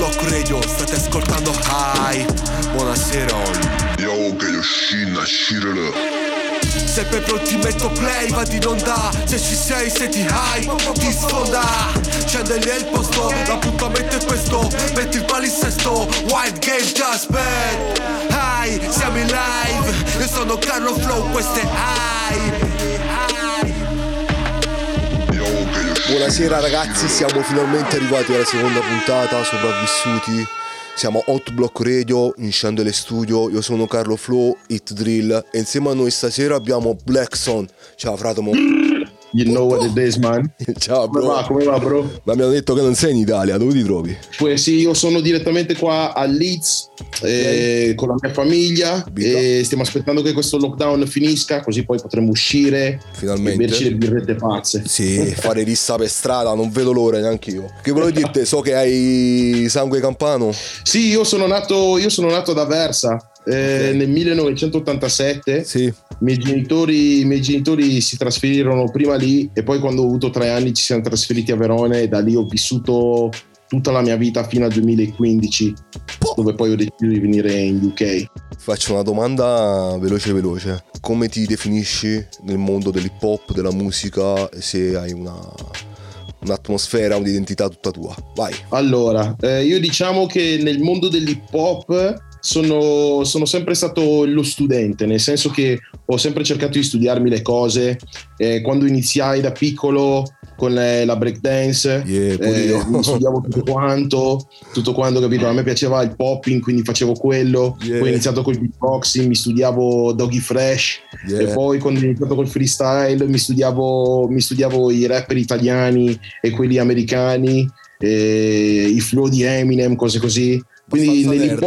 Block Radio, state ascoltando Hype. Buonasera. Yo, che io scinna, scirele. Sempre pronti metto play, vadi in onda. Se ci sei, se ti hype, ti sfonda. Scende lì al posto, l'appuntamento è questo. Metti il palinsesto, Wild Game Just Bad. Hi, siamo in live. Io sono Carlo Flow, questo è Hype. Buonasera ragazzi, siamo finalmente arrivati alla seconda puntata, sopravvissuti. Siamo Hot Block Radio in Chandelier Studio. Io sono Carlo Flow, Hit Drill. E insieme a noi stasera abbiamo Blackson. Ciao fratomo. You know what it is, man. Ciao bro. Come va bro? Ma mi hanno detto che non sei in Italia, dove ti trovi? Pues sì, io sono direttamente qua a Leeds con la mia famiglia e stiamo aspettando che questo lockdown finisca, così poi potremo uscire finalmente e berci le birrette pazze. Sì, fare rissa per strada, non vedo l'ora neanche io. Che volevo dirti, so che hai sangue campano. Sì, io sono nato ad Aversa. Nel 1987 sì. I miei genitori si trasferirono prima lì e poi quando ho avuto 3 anni ci siamo trasferiti a Verona e da lì ho vissuto tutta la mia vita fino al 2015 dove poi ho deciso di venire in UK. Faccio una domanda veloce. Come ti definisci nel mondo dell'hip hop, della musica, se hai un'atmosfera, un'identità tutta tua? Vai. Allora, io diciamo che nel mondo dell'hip hop sono sempre stato lo studente, nel senso che ho sempre cercato di studiarmi le cose. Quando iniziai da piccolo con la breakdance, mi studiavo tutto quanto, capito? A me piaceva il popping, quindi facevo quello. Poi ho iniziato col beatboxing, mi studiavo Doggy Fresh, e poi quando ho iniziato col freestyle mi studiavo i rapper italiani e quelli americani, i flow di Eminem, cose così. Quindi nell'hip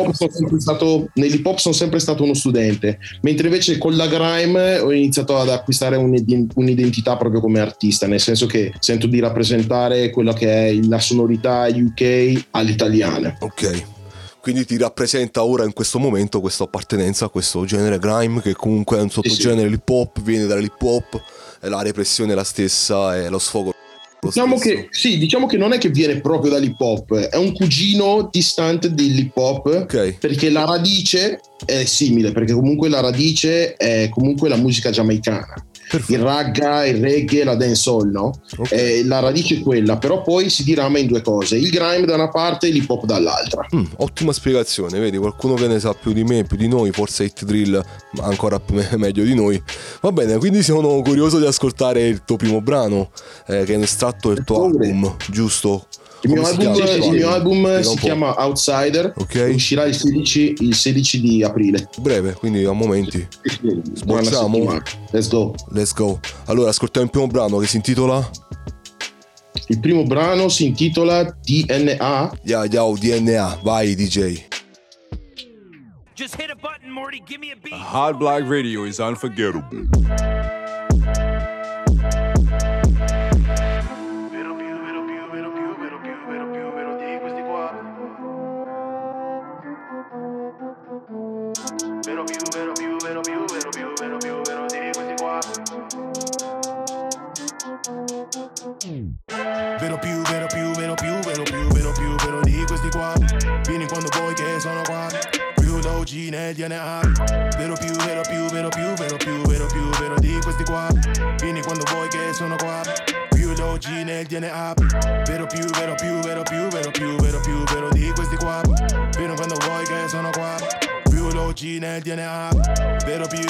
hop sono sempre stato uno studente, mentre invece con la grime ho iniziato ad acquistare un'identità proprio come artista, nel senso che sento di rappresentare quella che è la sonorità UK all'italiana. Ok, quindi ti rappresenta ora in questo momento questa appartenenza a questo genere grime, che comunque è un sottogenere hip hop, viene dall'hip hop, e la repressione è la stessa, è lo sfogo. Diciamo che non è che viene proprio dall'hip hop, è un cugino distante dell'hip hop, okay. Perché la radice è simile, perché comunque la radice è comunque la musica giamaicana. Perfetto. Il ragga, il reggae, la dancehall, no? Okay. La radice è quella, però poi si dirama in due cose: il grime da una parte e l'hip hop dall'altra. Ottima spiegazione, vedi, qualcuno che ne sa più di me, più di noi, forse Hit Drill, ma ancora meglio di noi. Va bene, quindi sono curioso di ascoltare il tuo primo brano, che è un estratto del tuo album, giusto? Il mio album si chiama Outsider, okay. Uscirà il 16 di aprile. Breve, quindi a momenti. Sbocciamo. Let's go. Allora, ascoltiamo il primo brano che si intitola? Il primo brano si intitola DNA. Yo, DNA, vai DJ. Just hit a button, Morty, give me a beat. Hot Block Radio is unforgettable. Vero di questi qua. Vieni quando vuoi che sono qua. Più l'OG nel DNA. Vero di questi qua. Vieni quando vuoi che sono qua. Più l'OG nel DNA. Vero di questi qua. Vieni quando vuoi che sono qua. Più l'OG nel DNA. Vero di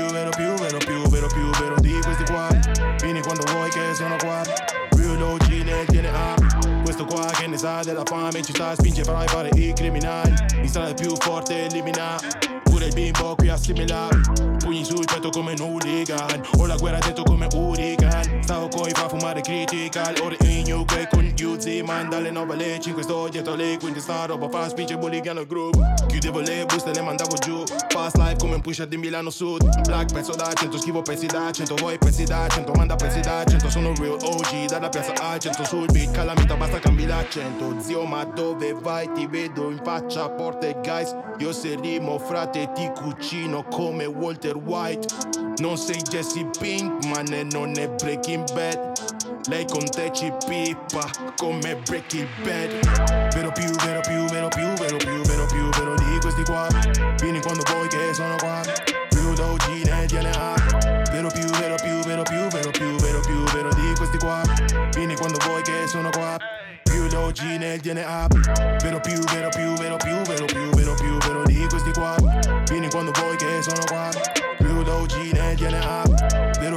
questi qua. Vieni quando vuoi che sono qua. Più l'OG nel DNA. Questo qua che ne sa della fame, ci sta, spinge fra i fare i criminali. In strada è più forte, elimina. Pure il bimbo qui assimila. Pugni sul petto come un hooligan. Ho la guerra dentro come hurricane. Stavo coi fa fumare critical. Ora in UK con Uzi. Man dalle 9 alle 5 sto dietro lei. Quindi sta roba fa spinge bulligano il gruppo. Chiudevo le buste e le mandavo giù. Fast life come un pusher di Milano Sud. Black pezzo da 100, schivo pezzi da 100. Voi pezzi da 100, manda pezzi da 100. Sono real OG dalla piazza al 100. Sul beat calamita basta cambi l'accento. Zio ma dove vai? Ti vedo in faccia porta e guys. Io se rimo frate ti cucino come Walter White. Non sei Jesse Pink ma non è Breaking Bad. Lei con te ci pippa come Breaking Bad. Vero vero di questi qua. Vieni quando vuoi che sono qua. Più l'OG nel DNA. Vero di questi qua. Vieni quando vuoi che sono qua. Più l'OG nel DNA. Vero di questi qua. Vieni quando vuoi che sono qua. Più l'OG nel DNA. Vero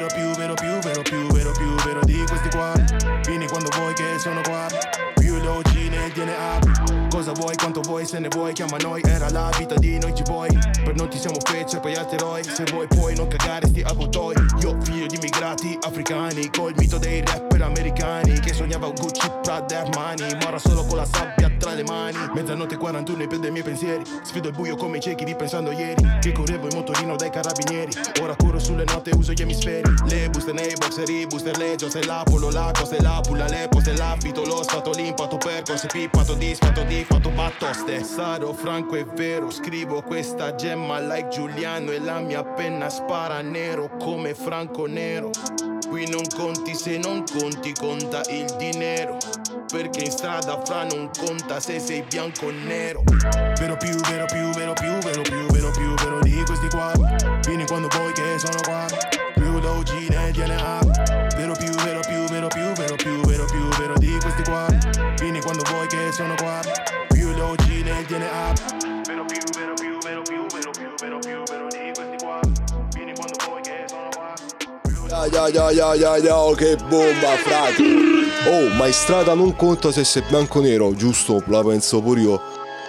di questi qua. Vieni quando vuoi che sono qua. Più l'OG nel DNA. Cosa vuoi, quanto vuoi, se ne vuoi, chiama noi. Era la vita di noi G-boy. Per noi ti siamo fece, poi altri eroi. Se vuoi puoi non cagare sti avvoltoi. Io figlio di immigrati africani, col mito dei rapper americani, che sognava un Gucci, Prada, Armani, ma ora solo con la sabbia tra le mani. Mezzanotte 41 e prende i miei pensieri. Sfido il buio come i ciechi ripensando ieri, che correvo in motorino dai carabinieri. Ora corro sulle note e uso gli emisferi. Le buste nei boxer, i booster leggio. Se l'apolo, la cosa e la pulla, le poste, l'abito, lo sfato, l'impato, percorso, pippato, disfatto, fatto battoste. Sarò franco e vero, scrivo questa gemma like Giuliano e la mia penna spara nero come Franco Nero. Qui non conti, se non conti conta il dinero, perché in strada fra non conta se sei bianco o nero. Vero di questi qua. Vieni quando vuoi che sono qua. Più l'OG nel DNA. Vero di questi qua. Vieni quando vuoi che sono qua. Più l'OG nel DNA. Vero di questi qua. Vieni quando vuoi che sono qua. Che bomba, frate. Oh, ma in strada non conta se sei bianco o nero, giusto? La penso pure io.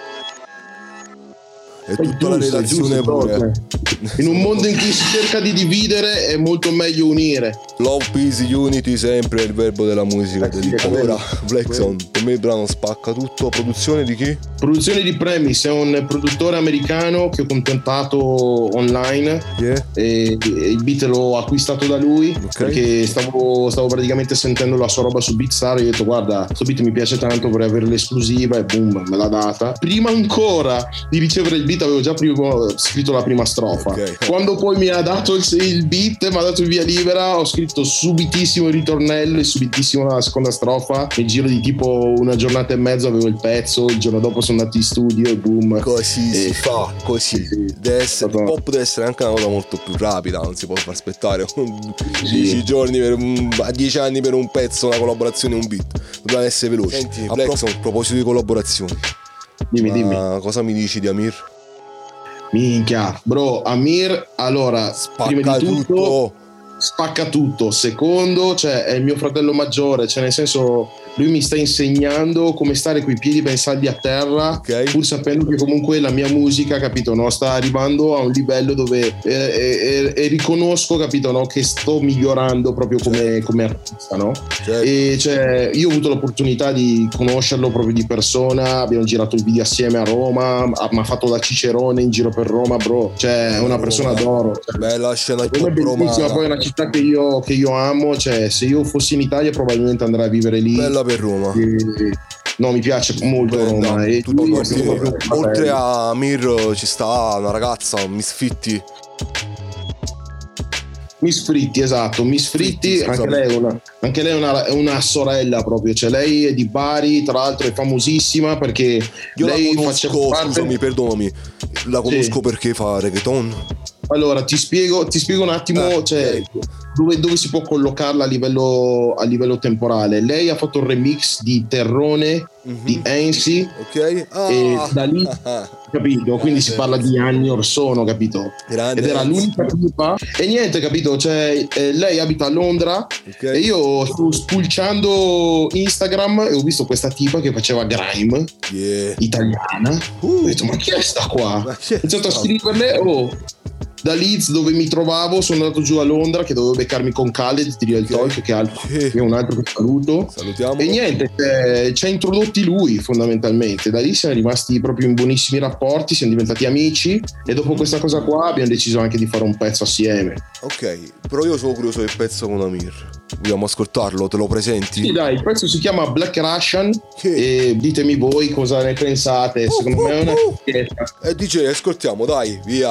E tutta la redazione pure. In un mondo in cui si cerca di dividere è molto meglio unire. Love, peace, unity, sempre il verbo della musica. Allora, Black Sound, per me il brano spacca tutto. Produzione di chi? Produzione di Premise, è un produttore americano che ho contattato online. E il beat l'ho acquistato da lui, perché stavo praticamente sentendo la sua roba su Beatstar e ho detto guarda, questo beat mi piace tanto, vorrei avere l'esclusiva, e boom, me l'ha data. Prima ancora di ricevere il beat avevo già scritto la prima strofa. Quando poi mi ha dato il beat, mi ha dato il via libera, ho scritto subitissimo il ritornello e subitissimo la seconda strofa. Nel giro di tipo una giornata e mezzo avevo il pezzo, il giorno dopo sono andato in studio e boom. Così si fa, così. Il pop deve essere anche una cosa molto più rapida, non si può far aspettare 10 giorni a 10 anni per un pezzo, una collaborazione, un beat. Dobbiamo essere veloci. Senti, a proposito di collaborazioni, dimmi. Cosa mi dici di Amir? Minchia, bro, Amir, allora, prima di tutto spacca tutto. Secondo, cioè è il mio fratello maggiore, cioè nel senso lui mi sta insegnando come stare coi piedi ben saldi a terra, pur sapendo che comunque la mia musica, capito, no, sta arrivando a un livello dove e riconosco, capito, no, che sto migliorando proprio come artista, no? E cioè io ho avuto l'opportunità di conoscerlo proprio di persona, abbiamo girato il video assieme a Roma, mi ha fatto da cicerone in giro per Roma, bro, cioè è una persona d'oro, cioè, bella scena di Roma, poi è una città che io amo, cioè se io fossi in Italia probabilmente andrei a vivere lì. Bella per Roma. No, mi piace molto Roma. E oltre a Mir ci sta una ragazza, Miss Fritti. Miss Fritti, esatto, Miss Fritti, anche lei è una sorella proprio, cioè lei è di Bari, tra l'altro è famosissima perché io lei la conosco, scusami, perdonami, la conosco perché fa reggaeton. Allora ti spiego un attimo, cioè dove si può collocarla a livello temporale. Lei ha fatto un remix di Terrone di Ensi, e da lì capito, quindi si parla di anni or sono, capito? Ed era l'unica tipa e niente, capito, cioè lei abita a Londra e io sto spulciando Instagram e ho visto questa tipa che faceva grime italiana, ho detto ma chi è sta qua? Ho iniziato a scriverle, da Leeds, dove mi trovavo, sono andato giù a Londra che dovevo beccarmi con Khaled di Real Talk, che è un altro che saluto. Salutiamo. E niente, ci ha introdotti lui fondamentalmente. Da lì siamo rimasti proprio in buonissimi rapporti, siamo diventati amici e dopo questa cosa qua abbiamo deciso anche di fare un pezzo assieme. Ok, però io sono curioso del pezzo con Amir. Vogliamo ascoltarlo? Te lo presenti? Sì, dai, il pezzo si chiama Black Russian e ditemi voi cosa ne pensate. Secondo me è una fiesta. E DJ, ascoltiamo, dai, via.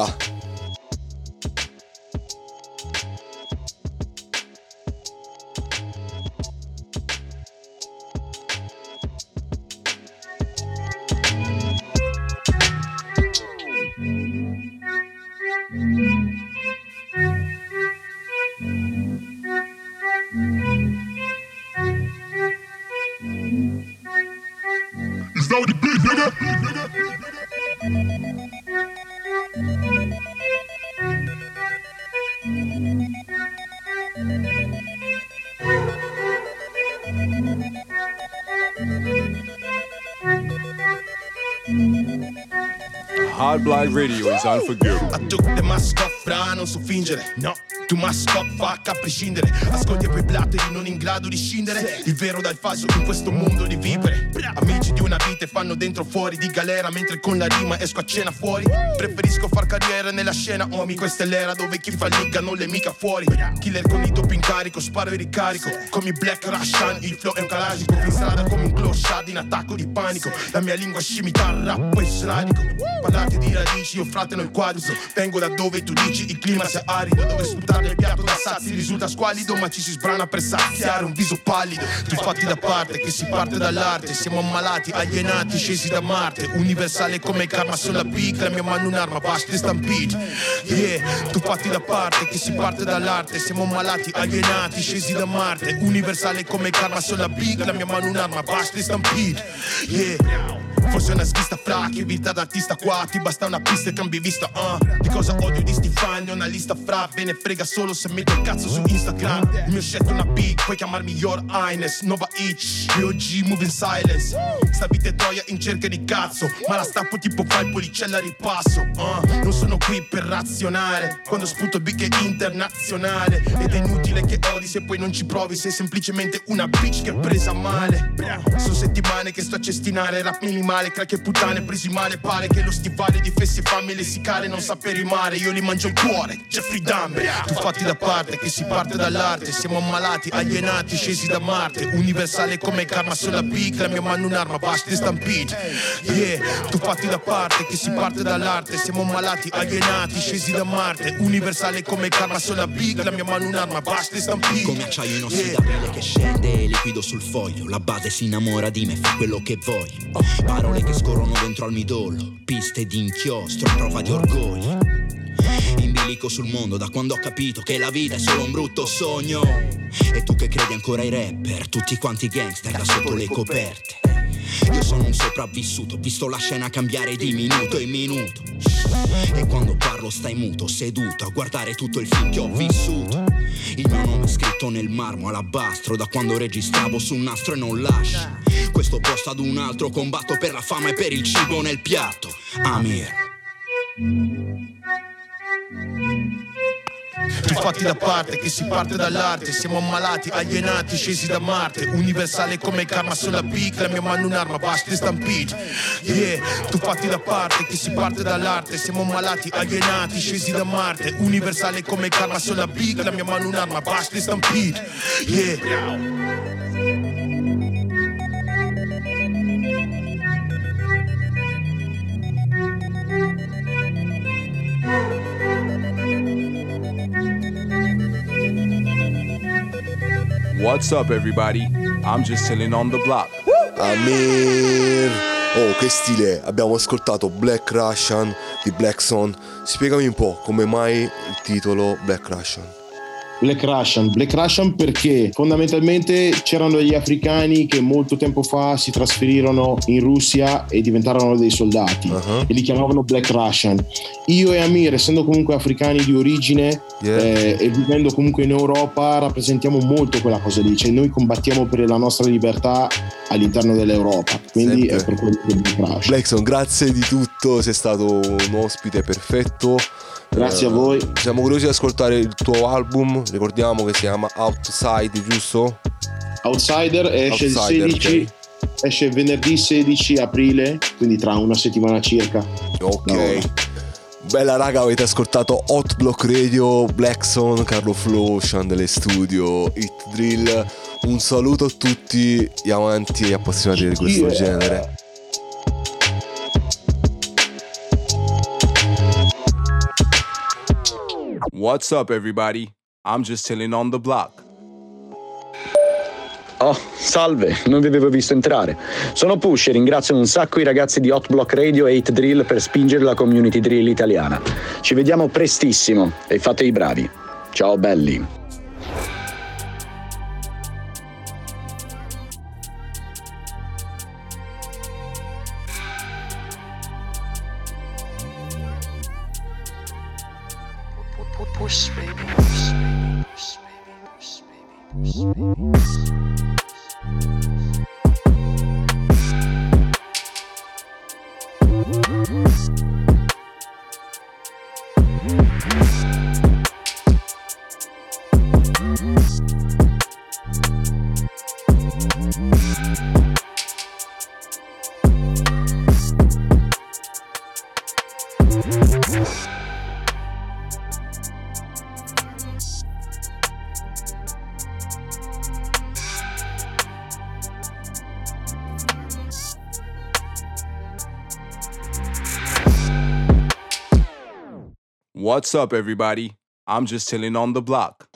freestyle with the beat, nigga. Hot Block Radio is unforgettable. I took the mask off, fra, non so fingere, no. Tu mask off, fuck, a prescindere. Ascolti a quei blatteri non in grado di scindere il vero dal falso in questo mondo di vivere. Amici di una vita e fanno dentro fuori di galera, mentre con la rima esco a cena fuori. Preferisco far carriera nella scena, homie, questa è l'era dove chi fa ligga non le mica fuori. Killer con i doppi in carico, sparo e ricarico. Come i Black Russian, il flow è un Kalashnikov. In strada come un clochard in attacco di panico. La mia lingua scimita al rap e sradico. Parlate di radici, io frateno il quadruplo. Vengo da dove tu dici il clima sia arido, dove sputare il piatto da sazi risulta squallido, ma ci si sbrana per saziare un viso pallido. Tu fatti da parte, che si parte dall'arte. Siamo ammalati, alienati, scesi da Marte. Universale come il karma sulla big. La mia mano un'arma, basta stampede. Yeah, tu fatti da parte, che si parte dall'arte. Siamo ammalati, alienati, scesi da Marte. Universale come il karma sulla big. La mia mano un'arma, basta stampede. Yeah. Forse una svista fra, che vita d'artista qua. Ti basta una pista e cambi vista, Di cosa odio di sti fan, ne ho una lista fra. Ve ne frega solo se metto il cazzo su Instagram. Il mio scelto è una big, puoi chiamarmi Your Highness. Nova Itch, BOG, move in silence. Sta vita è troia in cerca di cazzo, ma la stampo tipo fa il policella ripasso, Non sono qui per razionare, quando sputo big è internazionale. Ed è inutile che odi se poi non ci provi. Sei semplicemente una bitch che è presa male. Sono settimane che sto a cestinare rap minimale. Crack e puttane presi male. Pare che lo stivale di fessi e fame lessicale non sape rimare. Io li mangio il cuore, Jeffrey Dahmer. Tu fatti da parte, che si parte dall'arte. Siamo ammalati, alienati, scesi da Marte. Universale come il karma sulla big. La mia mano un'arma, basta stampede. Yeah, tu fatti da parte, che si parte dall'arte. Siamo ammalati, alienati, scesi da Marte. Universale come il karma sulla big. La mia mano un'arma, basta stampede. Come acciaio inossidabile che scende liquido sul foglio. La base si innamora di me, fa quello che voglio. Parole che scorrono dentro al midollo, piste di inchiostro, prova di orgoglio. In bilico sul mondo da quando ho capito che la vita è solo un brutto sogno. E tu che credi ancora ai rapper, tutti quanti gangster da sotto le coperte. Io sono un sopravvissuto, ho visto la scena cambiare di minuto in minuto. E quando parlo stai muto, seduto a guardare tutto il film che ho vissuto. Il mio nome è scritto nel marmo alabastro, da quando registravo su un nastro e non lascio questo posto ad un altro. Combatto per la fama e per il cibo nel piatto. Amir. Tu fatti da parte, che si parte dall'arte. Siamo ammalati, alienati, scesi da Marte. Universale come il karma sulla big. La mia mano un'arma, basta stampede. Yeah, tu fatti da parte, che si parte dall'arte. Siamo ammalati, alienati, scesi da Marte. Universale come il karma sulla big. La mia mano un'arma, basta stampede. Yeah. What's up, everybody? I'm just chilling on the block. Amir. Oh, che stile. Abbiamo ascoltato Black Russian di Black Sun. Spiegami un po' come mai il titolo Black Russian. Black Russian perché fondamentalmente c'erano degli africani che molto tempo fa si trasferirono in Russia e diventarono dei soldati, e li chiamavano Black Russian. Io e Amir, essendo comunque africani di origine, e vivendo comunque in Europa, rappresentiamo molto quella cosa lì, cioè noi combattiamo per la nostra libertà all'interno dell'Europa, quindi sempre. È per quello che Black Russian. Blackson, grazie di tutto, sei stato un ospite perfetto. Grazie a voi. Siamo curiosi di ascoltare il tuo album. Ricordiamo che si chiama Outside, giusto? Outsider esce il 16, okay. Esce venerdì 16 aprile, quindi tra una settimana circa. Ok. Bella raga, avete ascoltato Hot Block Radio, Blackson, Carlo Flow, Chandele Studio, Hit Drill. Un saluto a tutti gli amanti e appassionati di questo genere. What's up, everybody? I'm just chilling on the block. Oh, salve, non vi avevo visto entrare. Sono Push e ringrazio un sacco i ragazzi di Hot Block Radio e Hit Drill per spingere la community drill italiana. Ci vediamo prestissimo e fate i bravi. Ciao belli. push, baby, push, baby, push, baby, push, baby, push, baby. What's up, everybody? I'm just chilling on the block.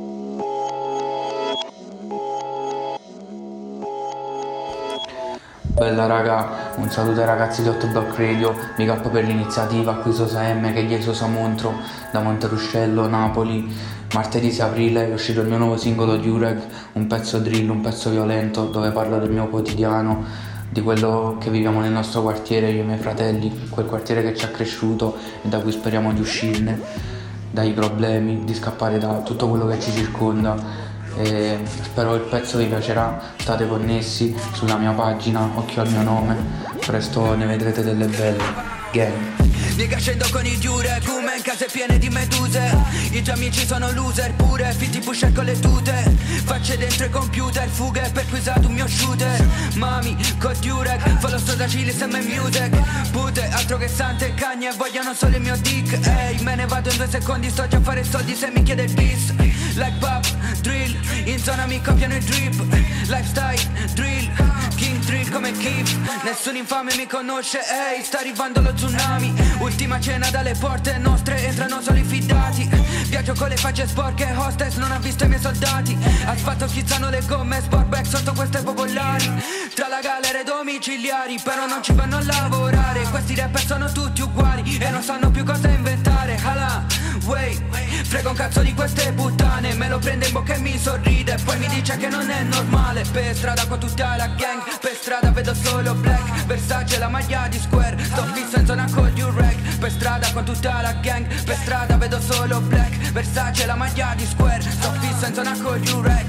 Bella raga, un saluto ai ragazzi di Hot Block Radio, big up per l'iniziativa, qui Sosa M che gli Sosa Montro da Monteruscello, Napoli. Martedì 6 aprile è uscito il mio nuovo singolo di Ureg, un pezzo drill, un pezzo violento, dove parlo del mio quotidiano, di quello che viviamo nel nostro quartiere, io e i miei fratelli, quel quartiere che ci ha cresciuto e da cui speriamo di uscirne, dai problemi, di scappare da tutto quello che ci circonda. E spero il pezzo vi piacerà, state connessi sulla mia pagina, occhio al mio nome, presto ne vedrete delle belle. Gang. Mica scendo con il Durek, come in case piene di meduse. I tuoi amici sono loser, pure fitti pusher con le tute. Facce dentro i computer, fughe per cui usato un mio shooter. Mami, con Durek, fallo sto da Chile, sembra music. Pute, altro che sante e cagne, vogliono solo il mio dick. Ehi, me ne vado in 2 secondi, sto già a fare soldi se mi chiede il bis. Like pop, drill, in zona mi copiano il drip. Lifestyle, drill, king drill come Keith. Nessun infame mi conosce, ehi, sta arrivando lo tsunami. Ultima cena dalle porte nostre, entrano solo i fidati. Viaggio con le facce sporche, hostess non ha visto i miei soldati. Asfalto schizzano le gomme, sportback sotto queste popolari. Tra la galera e domiciliari, però non ci vanno a lavorare. Questi rapper sono tutti uguali e non sanno più cosa inventare. Hala, wait, frega un cazzo di queste puttane. Me lo prende in bocca e mi sorride, poi mi dice che non è normale. Per strada con tutta la gang, per strada vedo solo black. Versace la maglia di Square, sto fisso in zona con Durek. Per strada con tutta la gang, per strada vedo solo black. Versace la maglia di Square, sto fisso in zona con Durek.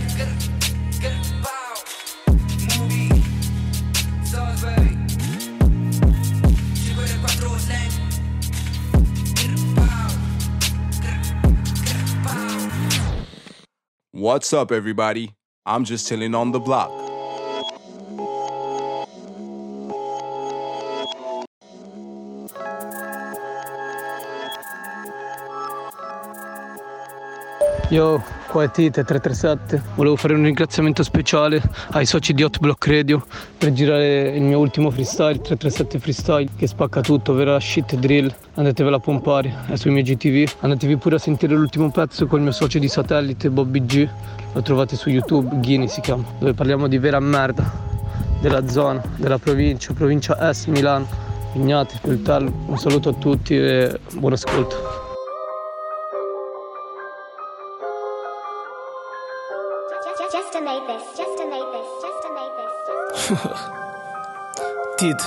Movie, Salisbury, 5-4 slang. What's up, everybody? I'm just chilling on the block. Yo, qua è Tite 337. Volevo fare un ringraziamento speciale ai soci di Hot Block Radio per girare il mio ultimo freestyle, 337 Freestyle, che spacca tutto, vera shit drill. Andatevela a pompare, è sui miei GTV. Andatevi pure a sentire l'ultimo pezzo con il mio socio di satellite, Bobby G. Lo trovate su YouTube, Ghini si chiama, dove parliamo di vera merda della zona, della provincia S, Milano, Vignate, Coltello. Un saluto a tutti e buon ascolto. Tid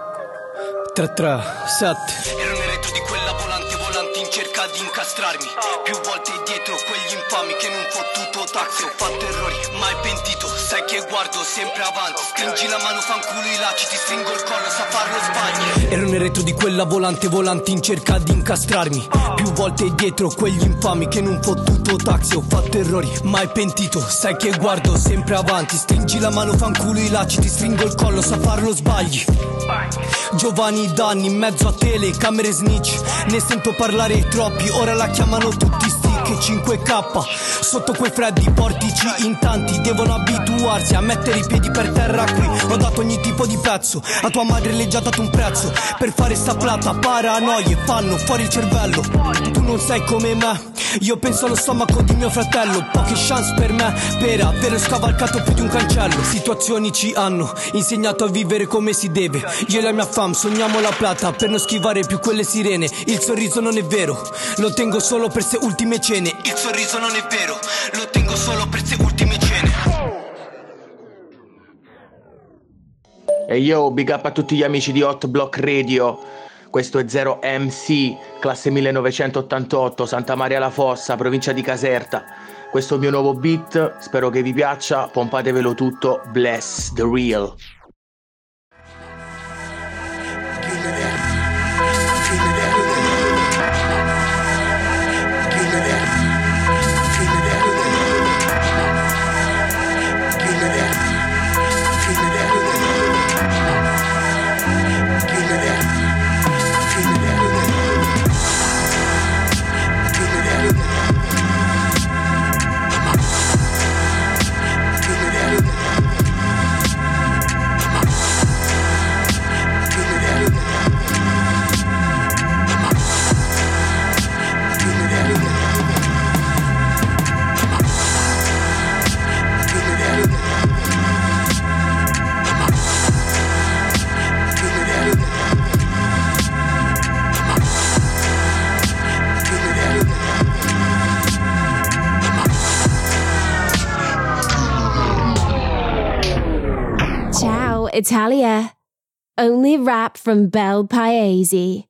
337. Ero nel retro di quella volante in cerca di incastrarmi. Più volte dietro quegli infami che in un fottuto taxi ho fatto errori, mai pentito. Sai che guardo sempre avanti. Stringi la mano, fanculo i lacci, ti stringo il collo, sa farlo sbagli. Ero nel retro di quella volante in cerca di incastrarmi. Più volte dietro quegli infami che in un fottuto taxi ho fatto errori, mai pentito. Sai che guardo sempre avanti. Stringi la mano, fanculo i lacci, ti stringo il collo, sa farlo sbagli. Giovanni Danni in mezzo a telecamere snitch. Ne sento parlare troppi, ora la chiamano tutti stick. 5K sotto quei freddi portici in tanti devono abituarsi a mettere i piedi per terra qui. Ho dato ogni tipo di pezzo, a tua madre le già dato un prezzo. Per fare sta plata paranoie fanno fuori il cervello. Tu non sei come me, io penso allo stomaco di mio fratello. Poche chance per me per avere scavalcato più di un cancello. Situazioni ci hanno insegnato a vivere come si deve. Io e la mia fam sogniamo la plata per non schivare più quelle sirene. Il sorriso non è vero, lo tengo solo per ste ultime cene. Il sorriso non è vero, lo tengo solo per ste ultime cene. E yo, big up a tutti gli amici di Hot Block Radio. Questo è 0MC, classe 1988, Santa Maria la Fossa, provincia di Caserta. Questo è il mio nuovo beat, spero che vi piaccia, pompatevelo tutto, bless the real. Ciao, Italia. Only rap from Bel Paese.